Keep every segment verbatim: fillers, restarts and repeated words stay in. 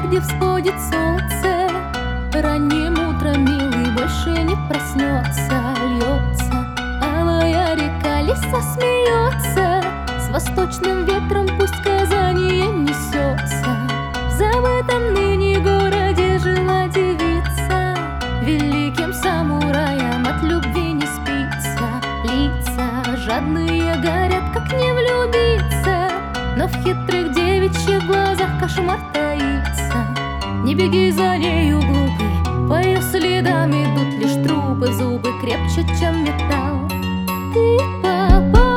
где всходит солнце. Ранним утром милый больше не проснется. Льется алая река, лиса смеется. С восточным ветром пусть сказание несется. В забытом ныне городе жила девица. Великим самураям от любви не спится. Лица жадные горят, как не влюбиться. Но в хитрых девичьих глазах кошмар таится. Не беги за нею, глупый, по ее следам идут лишь трупы. Зубы крепче, чем металл. Ты попал.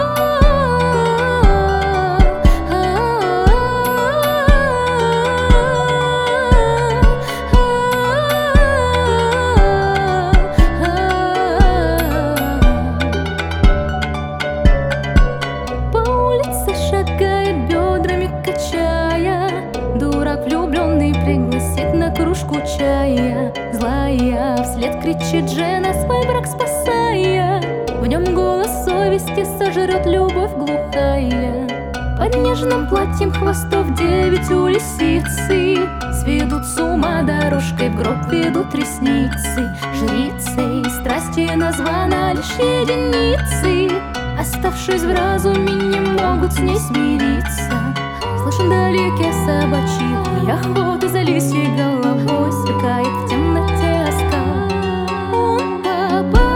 По улице шагает, бедрами качая. Дурак влюбленный пригласит на кружку чая. Злая вслед кричит жена, свой брак спасая. В нем голос совести сожрет любовь глухая. Под нежным платьем хвостов девять у лисицы. Сведут с ума дорожкой, в гроб ведут ресницы. Жрицей страсти названа лишь единицы. Оставшись в разуме, не могут с ней смириться. Слышен вдалеке собачий вой, охота за лисьей головой. Сверкает в темноте оскал. Он попал.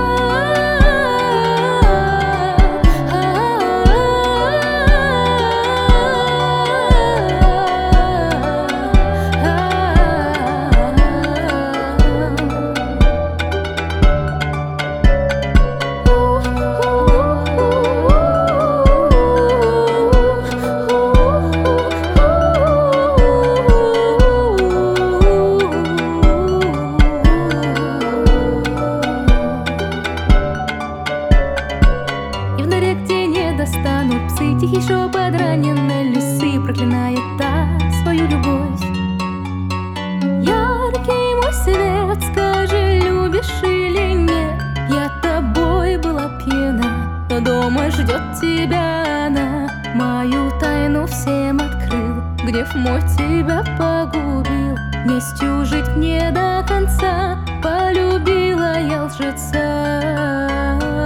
Где не достанут псы, тихий шепот раненой лисы проклинает та свою любовь. Яркий мой свет, скажи, любишь или нет? Я тобой была пьяна, но дома ждет тебя она. Мою тайну всем открыл, гнев мой тебя погубил. Местью жить не до конца, полюбила я лжеца.